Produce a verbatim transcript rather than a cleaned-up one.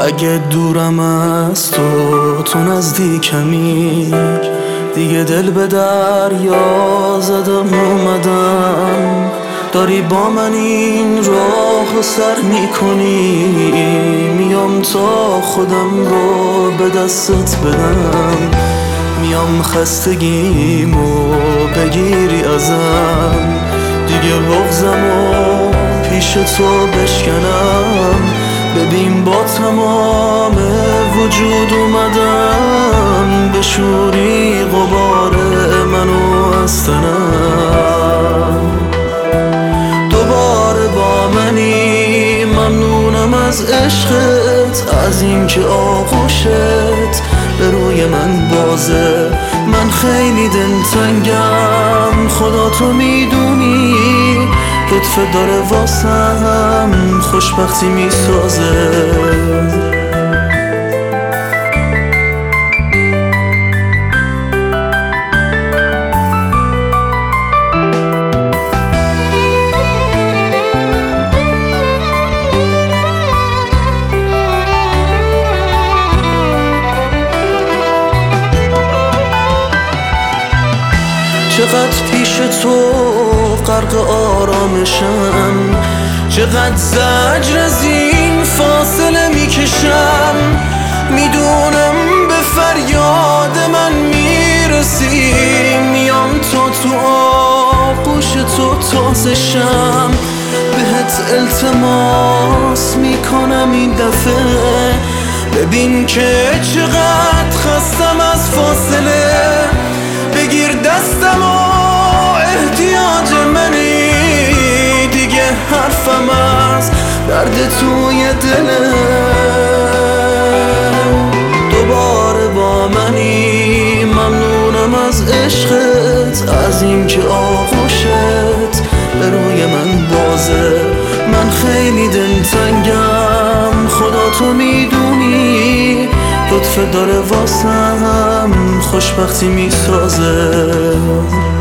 اگه دورم از تو تو نزدیکمی، دیگه دل به دریا زدم اومدم. داری با من این راه سر میکنی، میام تا خودم رو به دستت بدم. میام خستگیمو بگیری ازم، دیگه بغضمو پیش تو بشکنم. ببین با تمام وجود اومدم، بشوری غبار منو از تنم. دوباره با منی، ممنونم از عشقت، از اینکه آغوشت به روی من بازه. من خیلی دلتنگم، خدا تو میدونی، لطفت داره واسم خوشبختی میسازه. چقدر پیش تو غرق آرامشم، چقدر زجر از این فاصله میکشم. میدونم به فریاد من میرسی، میام تا تو آغوش تو تازشم. بهت التماس میکنم این دفعه، ببین که چقدر خستم از فاصله. بگیر دستم و احتیاج منی، دیگه حرفم از درد توی دلم. دوباره با منی، ممنونم از عشقت، از اینکه آغوشت به روی من بازه. من خیلی دلتنگم، خدا تو میدونی، لطفت داره واسم خوشبختی میسازه.